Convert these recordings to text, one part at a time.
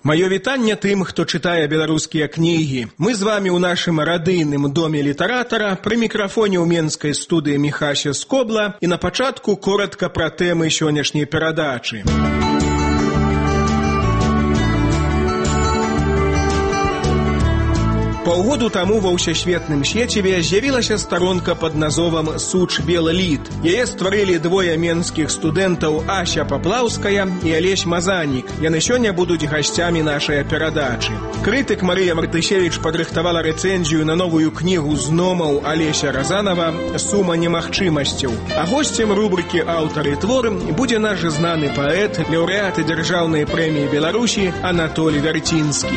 Маё вітанне тым, хто чытае беларускія кнігі. Мы з вамі ў нашым радыйным доме літаратара, пры мікрафоне ў менскай студыі Міхася Скобла, і на пачатку коратка пра тэмы сённяшняй перадачы. Паўгоду таму ва ўсесветным сеціве з'явілася старонка пад назовам «Суч Белы Лід». Яе стварылі двое менскіх студэнтаў Ася Паплаўская і Алесь Мазанік. Яны сёння будуць гасцямі нашай перадачы. Крытык Марыя Мартысевіч падрыхтавала рэцэнзію на новую кнігу зномаў Алеся Разанова «Сума немагчымасцяў». А госцем рубрыкі «Аўтары творы» будзе наш знаны паэт, лаўрэат дзяржаўнай прэміі Беларусі Анатолій Вярцінскі.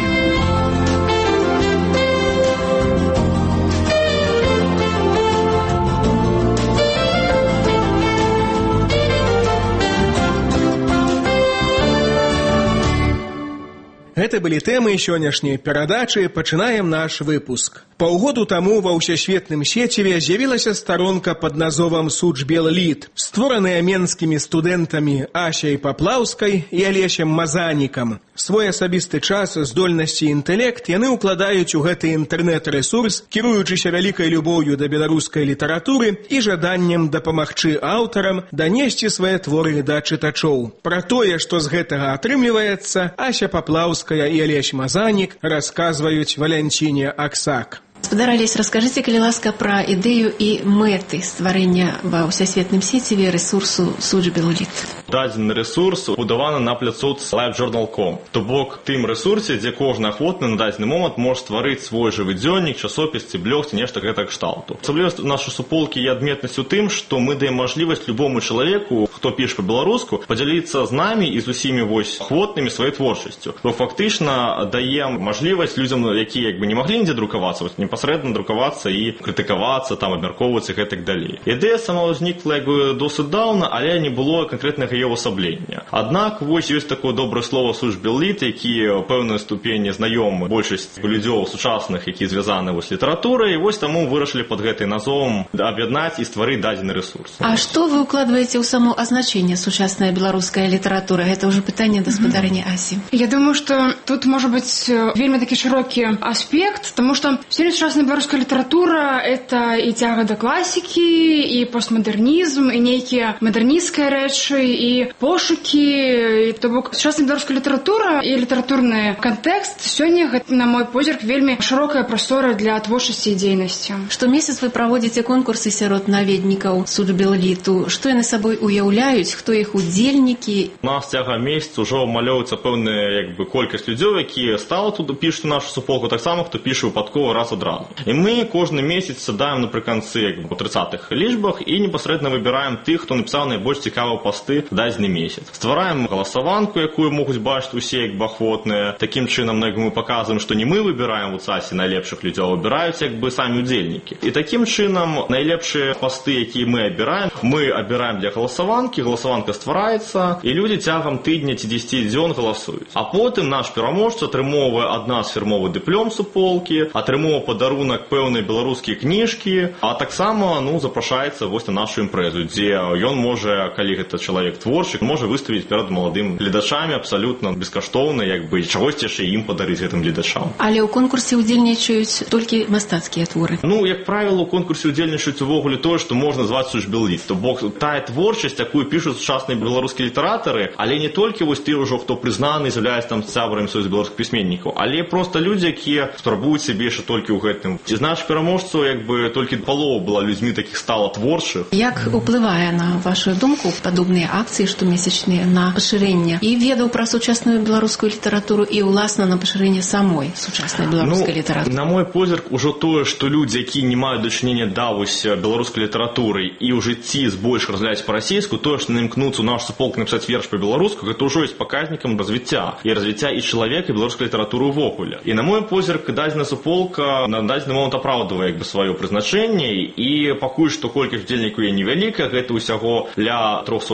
Гэта былі тэмы сённяшняй перадачы, пачынаем наш выпуск. Паўгоду таму ва ўсесветным сеціве з'явілася старонка пад назовам «Суч Белы Лід», створаная менскімі студэнтамі Асяй Паплаўскай і Алесем Мазанікам. Свой асабісты час, здольнасці і інтэлект яны ўкладаюць у гэты інтэрнэт-рэсурс, кіруючыся вялікай любоўю да беларускай літаратуры і жаданнем дапамагчы аўтарам данесці свае творы да чытачоў. Пра тое, што з гэтага атрымліваецца, Ася Паплаўская і Алесь Мазанік расказваюць Валянціне Аксак. Гаспадар Алесь, раскажыце, калі ласка, пра ідэю і мэты стварэння ва ўсесветным сеціве рэсурсу «Суч Белы Лід». Дадзены рэсурс пабудаваны на пляцоўцы LiveJournal.com. То бок тым рэсурсе, дзе кожны ахвотны на дадзены момант можа стварыць свой жывы дзённік, часопіс ці блог ці нешта гэтага кшталту. Асаблівасць нашай суполкі і адметнасць у тым, што мы даем мажлівасць любому чалавеку, хто піша па-беларуску, падзяліцца з намі і з усімі ахвотнымі сваёй творчасцю. Бо фактычна даем мажлівасць людзям, якія не маглі нідзе друкавацца, непасрэдна друкавацца і крытыкавацца, абмяркоўвацца і гэтак далей. Ідэя сама ўзнікла досыць даўна, але не было канкрэтнага яе ўвасаблення. Аднак ёсць такое добрае слова «Суч Белы Лід», які ў пэўнай ступені знаёмы большасць людзей сучасных, які звязаны з літаратурай, і таму вырашылі пад гэтай назвом аб'яднаць і стварыць дадзены рэсурс. А што вы ўкладваеце ў само азначэнне «сучасная беларуская літаратура»? Гэта ўжо пытанне да гаспадарыні Асі. Я думаю, што тут можа быць вельмі такі шырокі аспект, таму што сёння сучасная беларуская літаратура — это і цяга да класікі, і постмадэрнізм, і нейкія мадэрнісцкія рэчы, і пошукі. То бок сучасная беларуская літаратура і літаратурны кантэкст сёння, на мой позірк, вельмі шырокая прастора для творчасці і дзейнасці. Штомесяц вы праводзіце конкурсы сярод наведнікаў «Суч Белы Лід». Што яны сабой уяўляюць, хто іх удзельнікі? У нас цягам месяца ўжо малюецца пэўная колькасць людзей, якія стала тут пішуць нашу суполку, таксама хто піша выпадкова раз адразу. І мы кожны месяц садаем напрыканцы у 30-х лічбах і непасрэдна выбіраем тых, хто напісаў найбольш цікавыя пасты дадзены месяц. Ствараем галасаванку, якую могуць бачыць усе ахвотныя. Такім чынам мы паказваем, што не мы выбіраем у ЦАСе найлепшых людзей, а выбіраюць самі удзельнікі. І такім чынам найлепшыя пасты, якія мы абіраем для галасаванкі, галасаванка ствараецца, і людзі цягам тыдня ці 10 дзён галасуюць. А потым наш пераможца атрымоўвае ад нас фірмовы дыплом суполкі, атрымоўвае падарунак пэўнай беларускія кніжкі, а таксама запрашаецца на нашу імпрэзу, дзе ён можа, калі гэта чалавек творчы, можа выставіць перад маладым гледачамі абсалютна бескаштоўна, чагосьці яшчэ ім падарыць гэтым гледачам. Але ў конкурсе ўдзельнічаюць толькі мастацкія творы. Як правіла, у конкурсе ўдзельнічаюць увогуле тое, што можна назваць «Суч Белы Лід». То бок тая творчасць, якую пішуць сучасныя беларускія літаратары, але не толькі ты ўжо, хто прызнаны, з'яўляецца сябрамі Саюза беларускіх пісьменнікаў, але проста людзі, якія спрабуюць сябе яшчэ толькі ў гэтым. Ці наш пераможцу толькі палова была людзьмі такіх стала творчых. Як уплывае на вашу думку падобныя акцыі штомесячныя на пашырэнне і ведаў пра сучасную беларускую літаратуру і ўласна на пашырэнне самой сучаснай беларускай літаратуры? На мой позірк, ужо тое, што людзі, якія не маюць дачынення да беларускай літаратуры і ў жыцці збольш размаўляюць па-расейску, тое, што імкнуцца ў наш суполк напісаць верш па-беларуску, гэта ўжо ёсць паказнікам развіцця і чалавека і беларускай літаратуры ўвогуле. І на мой позірк, дадзена суполка на дадзены момант апраўдвае сваё прызначэнне, і пакуль што колькасць удзельнікаў невялікая, гэта ўсяго ля 300 чалавек,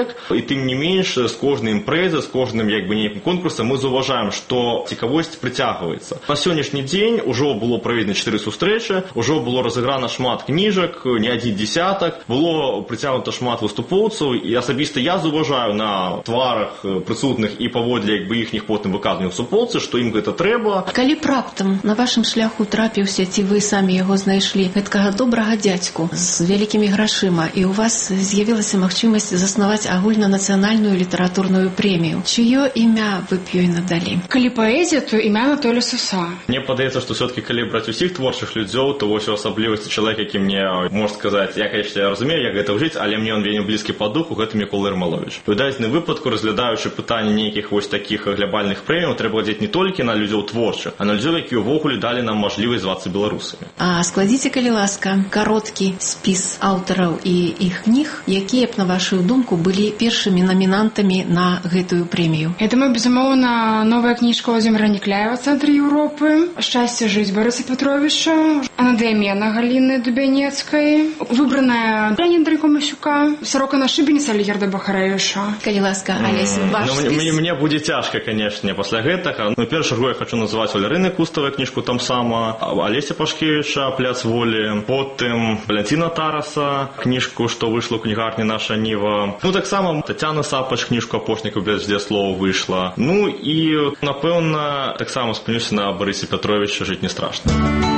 чалавек, і тым не менш з кожнай імпрэзы, з кожным нейкім конкурсам мы заўважаем, што цікавасць прыцягваецца. На сённяшні дзень ужо было праведзена 4 сустрэчы, ужо было разыграна шмат кніжак, не адзін дзесятак, было прыцягнута шмат выступоўцаў, і асабіста я заўважаю на тварах прысутных і паводле іхніх потым выказванняў суполцы, што ім гэта трэба. Калі б раптам на вашым шляху трапіўся, ці вы самі яго знайшлі, гэткага добрага дзядзьку з вялікімі грашыма, і у вас з'явілася магчымасць заснаваць агульнанацыянальную літаратурную прэмію, чыё імя вы б ёй надалі? Калі паэзія, то імя Анатолія Саса. Мне падаецца, што все-таки калі браць усіх творчых людзей, то вось у асаблівасці чалавек, які мне можна сказаць, я, конечно, разумею, як гэта ўжыць, але мне он вельмі блізкі па духу, гэта Мікола Ярмалович. У дадзеным выпадку, разглядаючы пытанне нейкіх вось такіх глобальных прэміяў, трэба глядзець не толькі на людзей творчых, а на людзей, які ўвогуле далі нам мажлівасць звацца беларусамі. А складзіце, калі ласка, кароткі спіс аўтараў і іх кніг, якія б, на вашу думку, былі першымі намінантамі на гэтую прэмію? Я думаю, безумоўна, новая кніжка Владзіміра Некляева «Цэнтр Еўропы», «Шчасце жыць» Барыса Пятровича, «Анадыямена» Галіны Дубянецкай, выбраная Леоніда Комасюка, «Сорока на шыбеніцы» Алігерда Бахарэвіча. Калі ласка, Алесь, ваш спіс? Мне будзе цяжка, канешне, пасля гэтага. Першую я хочу назваць Валярыны Куставай кніжку там сама, Алеся Пашкевіча «Пляц волі», потым Валянціна Тараса кніжку, што выйшла ў кнігарні «Наша Ніва». Таксама Тацяна Сапач кніжку «Апошнікаў без слова» выйшла. І, напэўна, таксама спынюся на Барысе Пятровича «Жыць не страшна».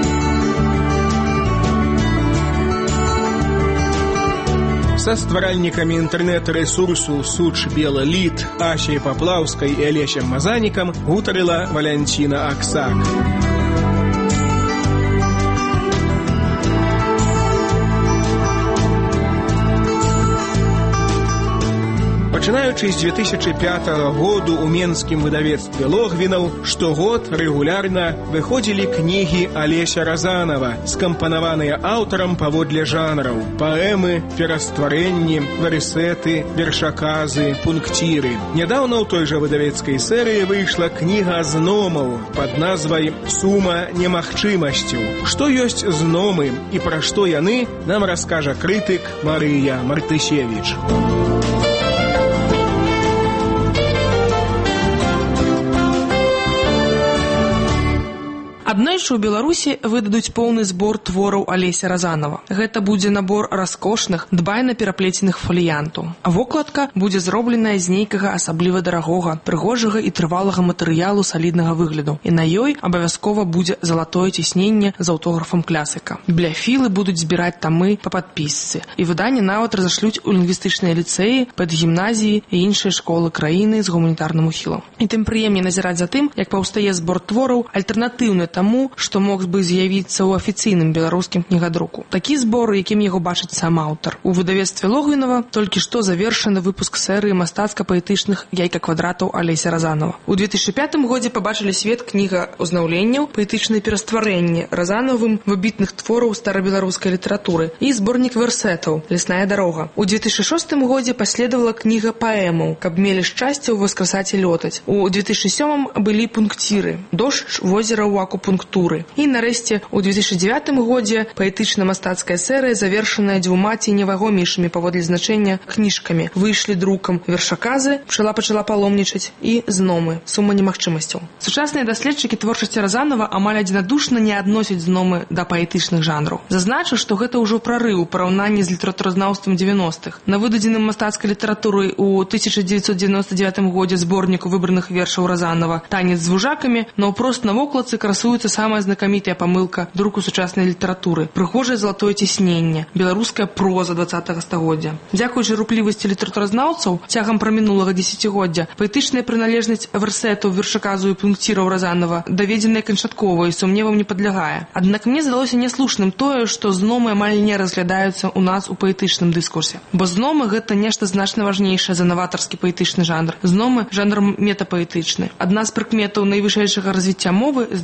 Са стваральнікамі інтэрнэт-рэсурсу «Суч Бела Літ» Асяй Паплаўскай і Алесем Мазанікам гутарыла Валянціна Аксак. Пачынаючы з 2005 году ў менскім выдавецтве Логвінаў штогод рэгулярна выходзілі кнігі Алеся Разанова, скампанаваныя аўтарам паводле жанраў: паэмы, перастварэнні, варысеты, вершаказы, пункціры. Нядаўна ў той жа выдавецкай серыі выйшла кніга зномаў пад назвай «Сума немагчымасцяў». Што ёсць зномы і пра што яны, нам раскажа крытык Марыя Мартысевіч. Аднойчы ў Беларусі выдадуць поўны збор твораў Алеся Разанова. Гэта будзе набор раскошных, дбайна пераплеценых фаліянтаў. А вокладка будзе зробленая з нейкага асабліва дарагога, прыгожага і трывалага матэрыялу саліднага выгляду. І на ёй абавязкова будзе залатое цісненне з аўтографам класіка. Бібліяфілы будуць збіраць тамы па падпісцы. І выданне нават разашлюць у лінгвістычныя ліцэі, педгімназіі і іншыя школы краіны з гуманітарным ухілам. І тым прыемней назіраць за тым, як паўстае збор твораў альтэрнатыўны таму, што мог бы з'явіцца ў афіцыйным беларускім кнігадруку. Такі збор, якім яго бачыць сам аўтар. У выдавецтве Логвінава толькі што завершаны выпуск серыі мастацка-паэтычных яйка-квадратаў Алеся Разанова. У 2005 годзе пабачылі свет кніга ўзнаўленняў, паэтычныя перастварэнні Разанавым выбітных твораў старабеларускай літаратуры і зборнік версетаў «Лесная дарога». У 2006 годзе паследавала кніга паэмаў «Каб мелі шчасце ўваскрасаць і лётаць». У 2007 былі пункціры «Дождж, возера ў акупунктуры». І нарэшце у 2009 годзе паэтычна-мастацкая серыя, завершаная 2 ці невагомейшымі паводле значэння кніжкамі. Выйшлі друкам вершаказы, пчала пачала паломнічаць і зномы, сума немагчымасцяў. Сучасныя даследчыкі творчасці Разанова амаль адзінадушна не адносяць зномы да паэтычных жанраў. Зазначу, што гэта ўжо прарыў у параўнанні з літаратуразнаўствам 90-х. На выдадзеным мастацкай літаратуры ў 1999 годзе зборніку выбраных вершаў Разанова «Танец з вужакамі» наўпрост на вокладцы красуецца самая знакамітая памылка друку сучаснай літаратуры – прыгожае залатое цісненне, беларуская проза 20-го стагоддзя. Дзякуючы руплівасці літаратуразнаўцаў цягам прамінулага дзесяцігоддзя паэтычная прыналежнасць версетаў, вершаказу і пункціраў Разанова даведзеная канчаткова і сумневам не падлягае. Аднак мне здалося няслушным тое, што зномы амаль не разглядаюцца ў нас у паэтычным дыскурсе. Бо зномы – гэта нешта значна важнейшае за наватарскі паэтычны жанр. Зномы – жанр метапаэтычны. Адна з прыкметаў найвышэйшага развіцця мовы – здольнасць мовы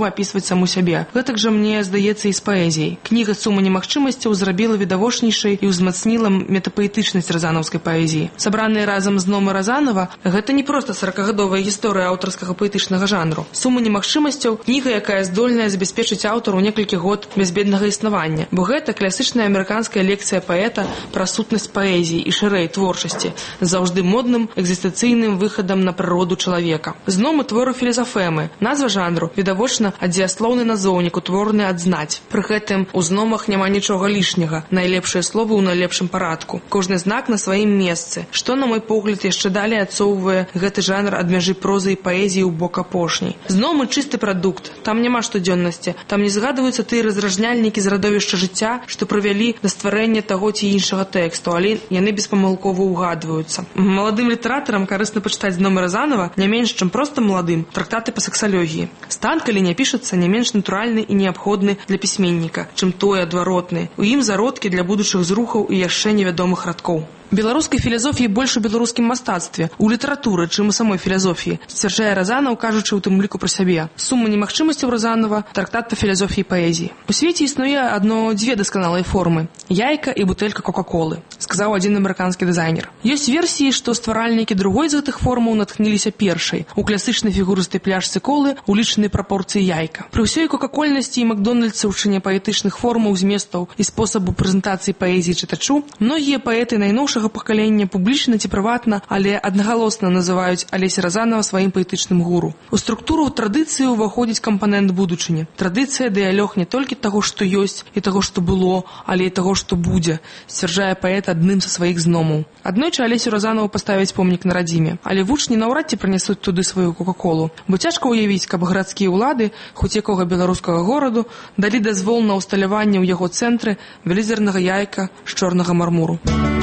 вымова апісваць саму сябе. Гэтак жа мне здаецца і з паэзіяй. Кніга «Сума немагчымасцяў» зрабіла відавочнейшай і ўзмацніла метапаэтычнасць разанаўскай паэзіі. Сабраныя разам з номы Разанова, гэта не проста 40-гадовая гісторыя аўтарскага паэтычнага жанру. «Сума немагчымасцяў» – кніга, якая здольная забяспечыць аўтару некалькі год бязбеднага існавання, бо гэта класічная амерыканская лекцыя паэта пра сутнасць паэзіі і шырэй творчасці з заўжды модным экзістэнцыйным выхадам на прыроду чалавека. Зном твору філізафемы. Назва жанру відавочна адзеяслоўны назоўнік, утворены адзнаць. Пры гэтым у зномах няма нічога лішняга, найлепшыя словы ў найлепшым парадку. Кожны знак на сваім месцы, што, на мой погляд, яшчэ далей адцоўвае гэты жанр ад мяжы прозы і паэзіі ў бок апошняй. Зномы чысты прадукт, там няма штодзённасці, там не згадваюцца тыя разражняльнікі з радовішча жыцця, што прывялі да стварэння таго ці іншага тэксту, але яны беспамылкова ўгадваюцца. Маладым літаратарам карысна пачытаць зномы Разанова не менш, чым проста маладым, трактаты па сексалогіі. Стан, калі не пішацца, не менш натуральны і неабходны для пісьменніка, чым той адваротны. У ім зародкі для будучых зрухаў і яшчэ невядомых радкоў. Беларускай філазофіі больш у беларускім мастацтве, у літаратуры, чым у самой філазофіі, сцвярджае Разанаў, кажучы ў тым ліку пра сябе. «Сума немагчымасцяў» Разанова – трактат па філазофіі паэзіі. У свеце існуе дзве дасканалыя формы – яйка і бутэлька кока-колы, сказаў адзін амерыканскі дызайнер. Ёсць версіі, што стваральнікі другой з гэтых формаў натхніліся першай. У класічнай фігурыстай пляшцы колы улічаны прапорцыі яйка. Пры ўсёй кока-кольнасці і макдональдсаўчыне паэтычных формаў, зместаў і спосабу прэзентацыі паэзіі чытачу, многія паэты найноўшага пакалення публічна ці прыватна, але аднагалосна называюць Алеся Разанова сваім паэтычным гуру. У структуру традыцыі ўваходзіць кампанент будучыні. Традыцыя дыялог не толькі таго, што ёсць, і таго, што было, але і таго, што будзе, сцвярджае паэт адным са сваіх зномаў. Аднойчы Алесю Разанову паставяць помнік на радзіме, але вучні наўрад ці прынясуць туды сваю кока-колу, бо цяжка ўявіць, каб гарадскія ўлады хоць якога беларускага гораду далі дазвол на ўсталяванне ў яго цэнтры велізарнага яйка з чорнага мармуру.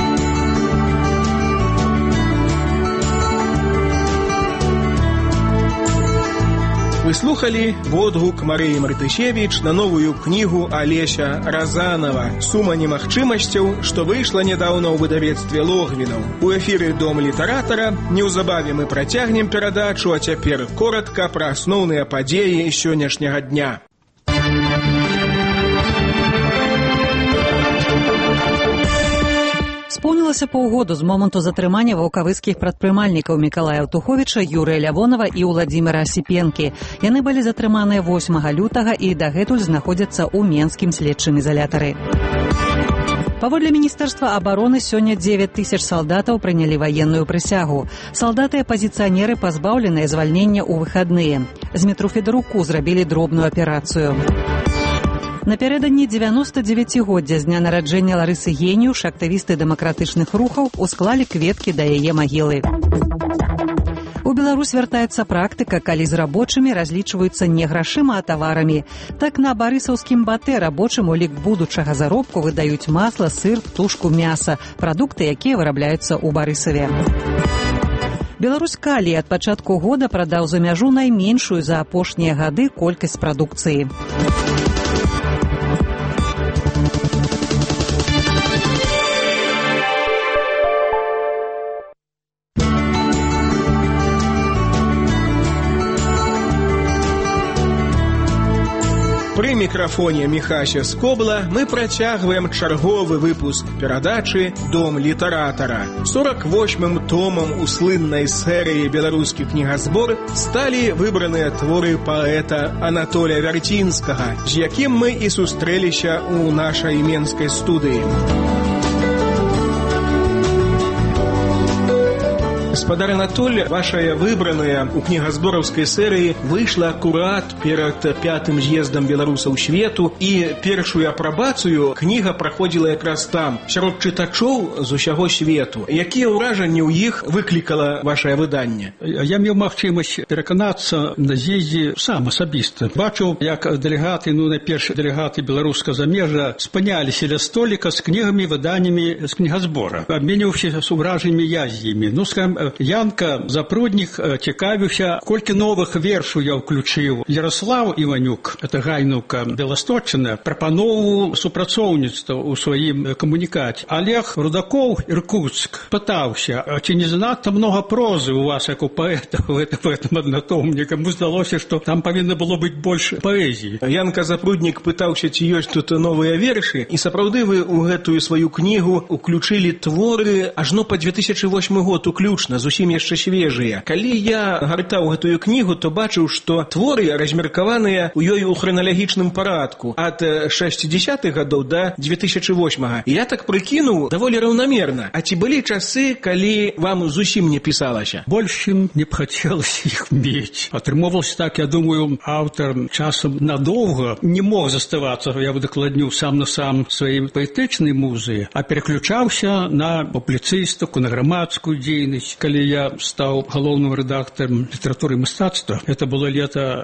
Вы слухали водгук Марыі Мартышевіч на новую кнігу Алеся Разанова «Сума немагчымасцяў», што выйшла нядаўна ў выдавецтве Логвінаў. У эфіры «Дом літаратара». Неўзабаве мы працягнем перадачу, а цяпер коратка пра асноўныя падзеі сённяшняга дня. Споўнілася паўгоду з моманту затрымання ваўкавыцкіх прадпрымальнікаў Мікалая Аўтуховіча, Юрыя Лявонова і Ўладзіміра Асіпенкі. Яны былі затрыманыя 8 лютага і дагэтуль знаходзяцца ў Менскім следчым изолятары. Паводле Міністэрства абароны сёння 9 000 салдатаў прынялі ваенную прысягу. Салдаты і апазіцыянеры пазбаўленыя звальнення ў выхадныя. З метро Федаруку зрабілі дробную аперацыю. Напярэдадні 99-годдзя з дня нараджэння Ларысы Геніуш актывісты дэмакратычных рухаў усклалі кветкі да яе магілы. У Беларусь вяртаецца практыка, калі з рабочымі разлічваюцца не грашыма, а таварамі. Так на барысаўскім батэ рабочым у лік будучага заробку выдаюць масла, сыр, птушку, мяса, прадукты, якія вырабляюцца ў Барысаве. Беларусь Калій ад пачатку года прадаў за мяжу найменшую за апошнія гады колькасць прадукцыі. Пры мікрафоне Міхася Скобла мы працягваем чарговы выпуск перадачы «Дом літаратара». 48-м томам у слыннай серыі «Беларускі кнігазбор» сталі выбраныя творы паэта Анатолія Вярцінскага, з якім мы і сустрэліся ў нашай менскай студыі. Гаспадар Анатоль, вашая выбраная у кнігазбораўскай серыі выйшла акурат перад 5-м з'ездам беларусаў свету, і першую апрабацыю кніга праходзіла якраз там, сярод чытачоў з усяго свету. Якія ўражанні ў іх выклікала вашае выданне? Я меў магчымасць пераканацца на з'ездзе сам асабіста. Бачыў, як дэлегаты, найперш дэлегаты беларускага замежжа спыняліся ля століка з кнігамі, выданнямі з кнігазбора. Абменьваўся з уражаннямі я з імі. Скажем, Янка Запруднік цікавився, колькі новых вершаў я ўключыў. Ярослав Іванюк, это Гайнуўка Беласточчына, прапановаў супрацоўніцтва ў сваім камунікаце. Олег Рудакоў, Иркутск, пытаўся, ці не занадта много прозы у вас, як у паэта, в этом однотомнике. Мне здалося, што там павінна было быць больш паэзіі. Янка Запруднік пытаўся, ці ёсць тут новыя вершы, і сапраўды вы ў гэтую сваю кнігу уключылі творы ажно па 2008 год уключна, зусім яшчэ свежыя. Калі я гартаў гэтую кнігу, то бачыў, што творы размеркаваныя ў ёй у храналагічным парадку ад 60-х гадоў да 2008-га. Я так прыкінуў даволі раўнамерна. А ці былі часы, калі вам зусім не пісалася? Больш ім не б хацелася іх мець. Атрымоўвалася так, я думаю, аўтар часам надоўга не мог заставацца, я выкладню сам на сам сваёй паэтычнай музы, а пераключаўся на публіцыстыку, на грамадскую дзейнасць. Калі я стаў галоўным рэдактарам літаратуры і мастацтва, это было лета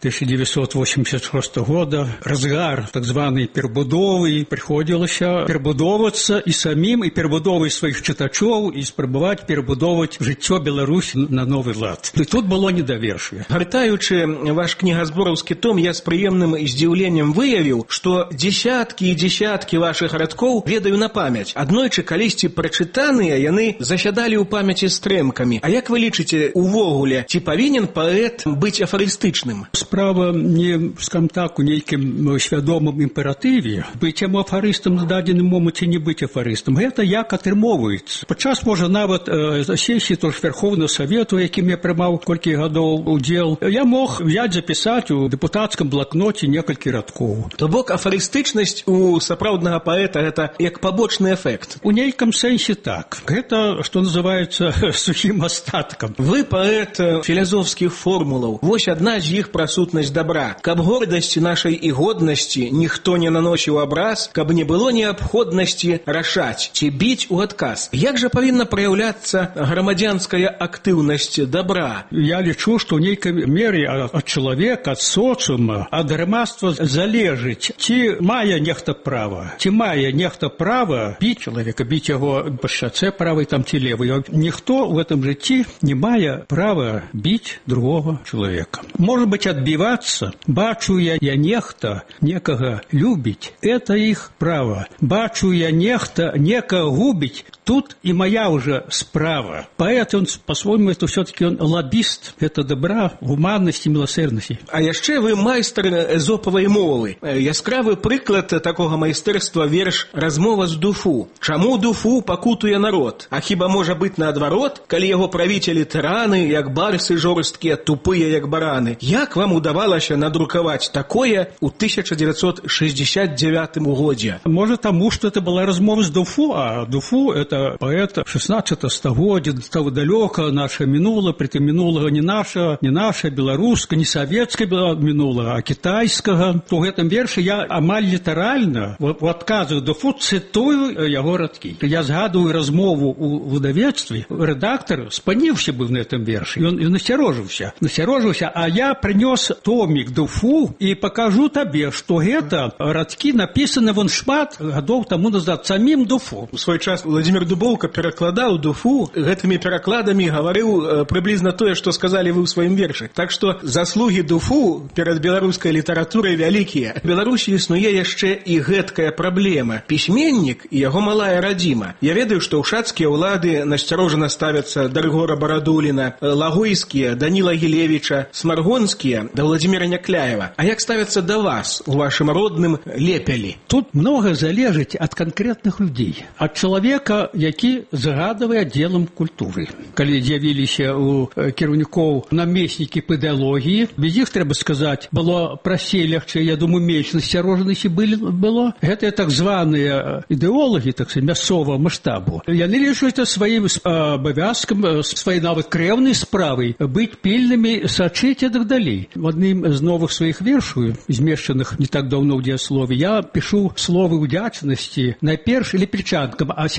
1986 года, разгар так званай перабудовы, прыходзілася перабудоўвацца і самім, і перабудовай сваіх чытачоў, і спрабаваць перабудоўваць жыццё Беларусі на новы лад. І тут было недавершве. Гартаючы ваш кнігазбораўскі том, я з прыемным здзіўленнем выявіў, што дзесяткі і дзесяткі вашых радкоў ведаю на памяць. Аднойчы калісьці прачытаныя, яны засядалі ў памяці стрымкамі. А як вы лічыце, увогуле, ці павінен паэт быць афарыстычным? Справа не, скажем так, у нейкім свядомым імператыве. Быць яму афарыстам на дадзеным моманце, не быць афарыстам. Гэта як атрымоўваецца. Падчас, можа, нават сесіі тож Верховного Совету, якім я прымаў колькі гадоў удзел, я мог взяць запісаць у дэпутацкам блакноце некалькі радкоў. То бок афарыстычнасць у сапраўднага паэта гэта як пабочны эфект. У нейкім сэнсе так. Гэта, што называецца, сухім астаткам. Вы паэт філазофскіх формулаў. Вось адна з іх пра сутнасць дабра. Каб гордасці нашай і годнасці ніхто не наносіў абраз, каб не было неабходнасці рашаць ці біць у адказ. Як жа павінна праяўляцца грамадзянская актыўнасць дабра? Я лічу, што ў нейкай мере ад чалавека, ад соцыума, ад грамадства залежыць, ці мае нехта права, ці мае нехта права біць чалавека, біць яго па шчацэ правай там ці левай. Ніхто в этом жыцці не мае права біць другого чалавека. Может быть, адбівацца. Бачу я нехта некага любіць, это іх права. Бачу я нехта некага губіць, тут и моя уже справа. Поэт, он по-своему, это все-таки он лоббист. Это добра, гуманности, милосердности. А яшчэ вы майстар эзопавай мовы. Яскравы прыклад такога майстэрства верш «Размова з Дуфу». Чаму Дуфу пакутуе народ? А хіба можа быць наадварот, калі яго правіцелі тыраны, як барсы жорсткія, тупыя, як бараны? Як вам удавалася надрукаваць такое ў 1969 годзе? Может, тому, что это была размова с Дуфу, а Дуфу — это поэт 16 стагоддзя, того далёка, наше мінула, притым мінулага не наша, беларускага, не савецкага мінулага, а кітайскага. То ў гэтым вершы я амаль літаральна у адказах Дуфу цытую яго радкі. Я згадываю размову у выдавецтве. Редактор спаніўся быў на этом вершы. Ён насцярожыўся, а я прынёс томік Дуфу і пакажу табе, што гэта радкі напісаны вон шмат гадоў таму назад самім Дуфу. У свой час Владимир Дубоўка перакладаў Дуфу, гэтымі перакладамі гаварыў прыблізна тое, што сказалі вы ў сваім вершы. Так што заслугі Дуфу перад беларускай літаратурай вялікія. У Беларусі існуе яшчэ і гэткая праблема. Пісьменнік і яго малая радзіма. Я ведаю, што ўшацкія ўлады насцярожана ставяцца да Рыгора Барадуліна, лагойскія да Ніла Гілевіча, смаргонскія да Владзіміра Някляева. А як ставяцца да вас у вашым родным Лепелі? Тут много залежыць ад канкрэтных людзей, ад чалавека, які загадавае аддзелам культуры. Калі з'явіліся у кіраўнікоў намеснікі па ідэалогіі, без іх, трэба сказаць, было прасцей, лягчэй, я думаю, менш насцярожанасці было. Гэтыя так званыя ідэолагі, так сказать, мясцовага маштабу. Яны лічаць сваім абавязкам, сваёй нават крэўнай справай быць пільнымі, сачыць і так далей. В адным з новых сваіх вершаў, змешчаных не так даўно ў дзеяслове, я пішу словы ўдзячнасці найперш лепельчанкам, а сярод іх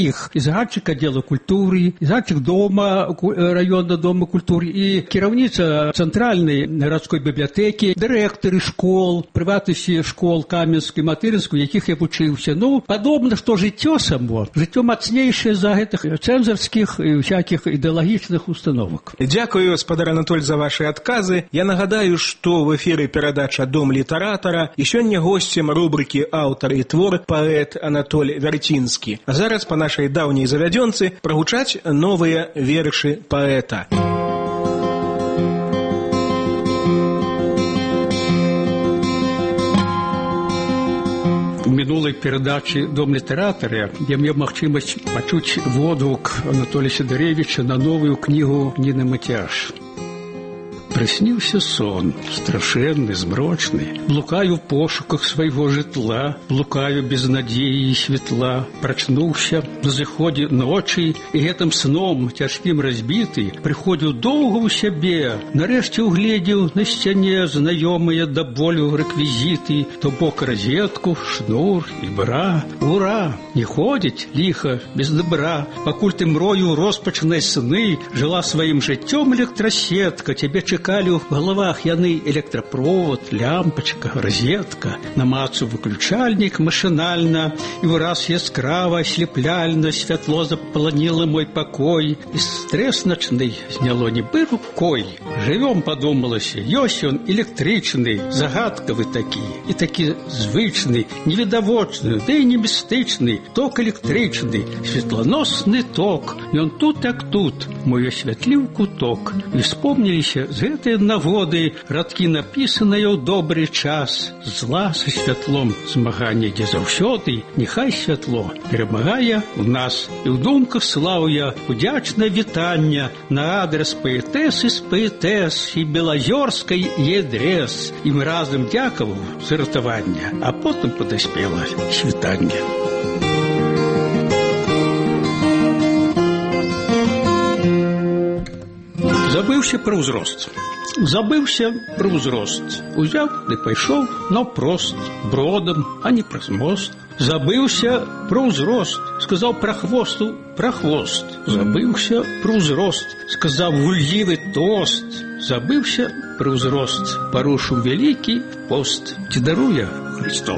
ўсіх, і загадчык аддзела культуры, і загадчык дома, раённа дома культуры, і кіраўніца цэнтральнай гарадской бібліятэкі, дырэктары школ, прыватнасці школ Каменскай, Матырынскай, у якіх я вучыўся. Ну, падобна, што жыццё само, жыццё мацнейшае за гэтых цэнзарскіх і всякіх ідэалагічных установак. Дякую, гаспадар Анатоль, за ваши адказы. Я нагадаю, што в эфіры перадача «Дом літаратара» і сёння госцем рубрыкі «Аўтар і твор» паэт Анатоль Вярцінскі. А зараз па нашай даўняй завядзёнцы прагучаць новыя вершы паэта. У мінулай перадачы «Дом літаратара» я меў магчымасць пачуць водгук Анатолія Сідарэвіча на новую кнігу Ніны Мацяш. Прысніўся сон, страшэнны, змрочны. Блукаю в пошуках свайго жытла, блукаю без надзеі і святла. Прачнуўся на зыходзе ночы, і гэтым сном цяжкім разбіты прыходзіў доўга ў сябе. Нарэшце угледзеў на сцяне знаёмыя да болю рэквізіты, то бок разетку, шнур і бра. Ура! Не ходзіць ліха без добра. Пакуль ты мрою роспачнай сны, жыла сваім жыццём электрасетка, цябе чакалі ў галавах яны электропровод, лямпачка, розетка. Намацу выключальнік машынальна, і выраз яскрава, аслепляльна, святло запаланіла мой пакой, і стрес начны зняло нібы рукой. Жывём, падумалася, ёсць ён электрычны, загадкавы такі, і такі звычны, невідавочны, ды і небястычны, ток электрычны, светланосны ток. Ён тут як тут, мой асвятліў куток. І вспомніліся з гэтыя нагоды радкі, напісаныя ў добры час. Зла са святлом змагання, дзе заўсёды няхай святло перамагае ў нас. І ў думках слаў я удзячнае вітанне на адрес паэтэсы з паэтэс і белазёрскай едрес. Ім разам дзякаваў за ратаванне, а потым падаспела світанне. Забыўся пра ўзрост. Забыўся пра ўзрост. Узяў ды пайшоў наўпрост, бродам, а не праз мост. Забыўся пра ўзрост, сказаў пра хвосту, пра хвост. Забыўся пра ўзрост, сказаў гульгівы тост. Забыўся пра ўзрост, парушыў вялікі пост. Ці даруе Христос.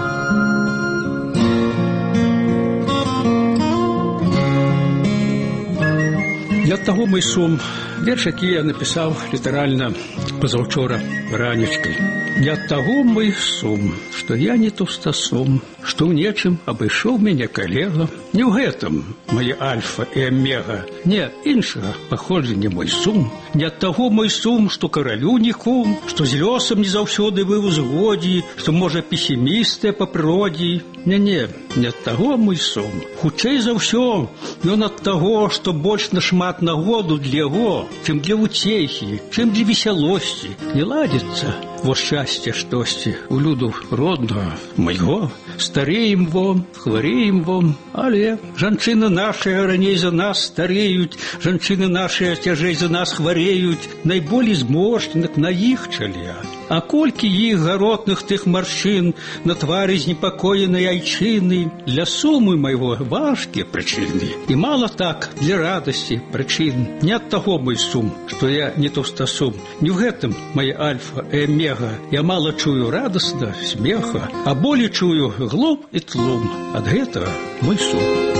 Я таго мой сум, верш, які я напісаў літаральна пазаўчора ранечкай. Я таго мой сум, што я не таўстасум, што ў нечым абышоў мяне калега. Не ў гэтым мае альфа і омега, не іншага паходжання мой сум. Не ад таго мой сум, што каралю не кум, што з лёсам не заўсёды вы ў згодзе, што, можа, песімістыя па прыродзе. Не ад таго мой сум. Хутчэй за ўсё, ён ад таго, што больш нашмат нагоду для яго, чым для уцехі, чым для весялосці. Не ладзіцца во шчасце штосьці у люду роднага майго. Стареем во, хвареем во, але жанчыны нашыя раней за нас стареюць, жанчыны нашыя цяжэй за нас хвареюць, найболей зморшчынак на іх чале. А колькі іх гаротных тых маршчын на твары знепакоенай айчыны, для сумы майго важкія прычыны. І мала так для радасці прычын. Не ад таго мой сум, што я не таўстасум, не ў гэтым мая альфа і омега. Я мала чую радасна смеха, а болей чую глум і тлум. Ад гэтага мой сум.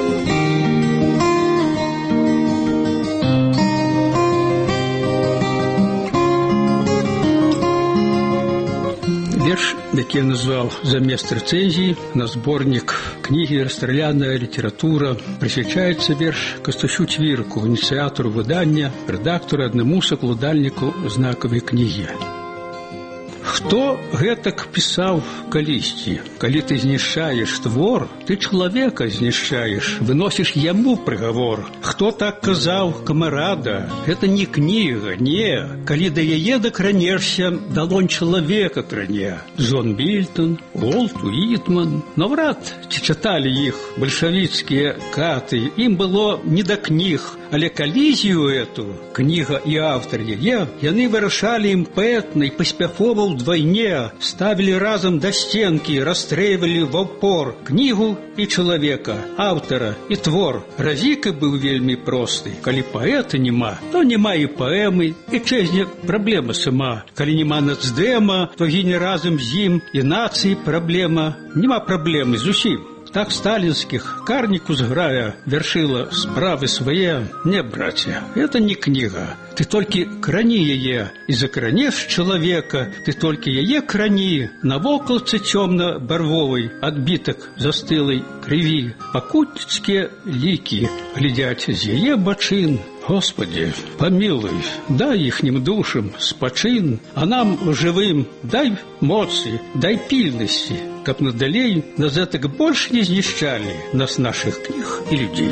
Верш, які я назваў замест рэцэнзіі на зборнік кнігі «Расстраляная літаратура», прысвячаецца верш Кастусю Цвірку, ініцыятару выдання, рэдактару, аднаму сакладальніку знакавай кнігі. Хто гэтак пісаў калісьці? Калі ты знішчаеш твор, ты чалавека знішчаеш, выносіш яму прыгавор. Хто так казаў камарада? Гэта не кніга, не. Калі да яе дакранешся, далонь чалавека кране. Джон Мільтон, Уолт Уітман. Наўрад ці чыталі іх бальшавіцкія каты. Ім было не да кніг, але калізію эту, кніга і аўтар яе, яны вырашалі імпэтна і паспяхова ў вдвойне, ставили разом до стенки, расстреливали в упор книгу и человека, автора и твор. Разіка быў вельмі просты. Калі паэта нема, то нема і паэмы, і чэзне праблема сама. Калі нема нацдэма, то гіне разам з ім і нацыі праблема. Нема праблемы зусім. Так сталинских карнику зграя вершила справы свае. Не, братья, это не книга. Ты только крани яе, и закранешь человека, ты только яе крани. На воколце темно-барвовой отбиток застылой криви. Покутницкие лики глядять з яе бачин. Господи, помилуй, дай ихним душам спочин, а нам живым дай моцы, дай пильности, каб надалей нас так больше не знищали нас наших книг и людей.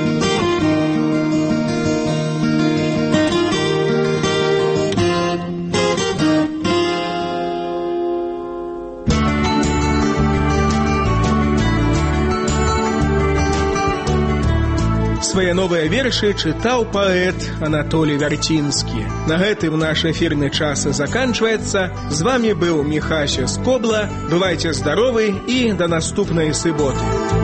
Свае новыя вершы чытаў паэт Анатолий Вярцінскі. На гэтым наш эфірны час заканчваецца. З вами быў Міхася Скобла. Бывайце здаровы і да наступнай суботы.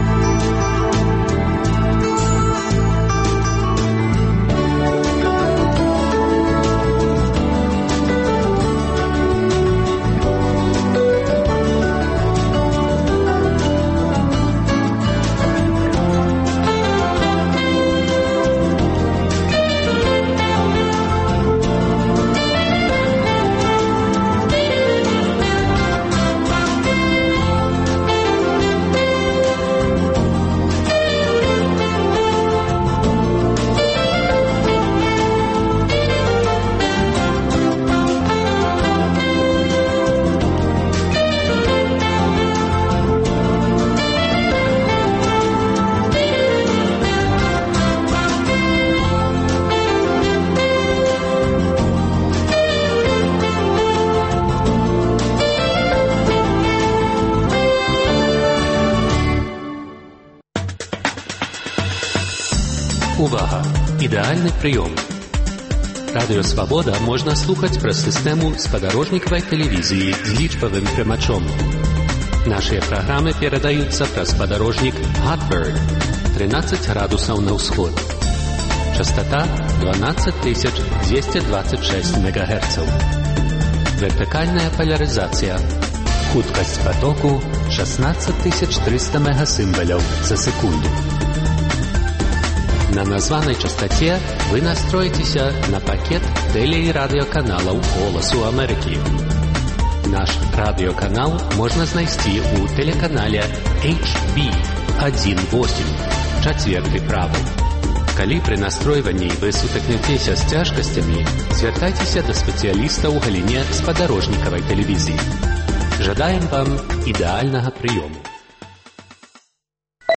Увага! Ідэальны прыём. Радыё Свабода можна слухаць праз сістэму спадарожнікавай тэлевізіі з лічбавым прымачом. Нашыя праграмы перадаюцца праз спадарожнік Hotbird 13 градусаў на ўсход. Частота 12226 МГц. Вертыкальная полярызацыя. Хуткасць потоку 16300 мегасімбаляў за секунду. На названай частоце вы настроіцеся на пакет тэле- і радыёканалаў «Голасу Амерыкі». Наш радыёканал можна знайсці ў тэлеканале HB18, чацверты правы. Калі пры настройванні вы сутыкнецеся з цяжкасцямі, звяртайцеся да спецыяліста ў галіне спадарожнікавай тэлевізіі. Жадаем вам ідэальнага прыёму.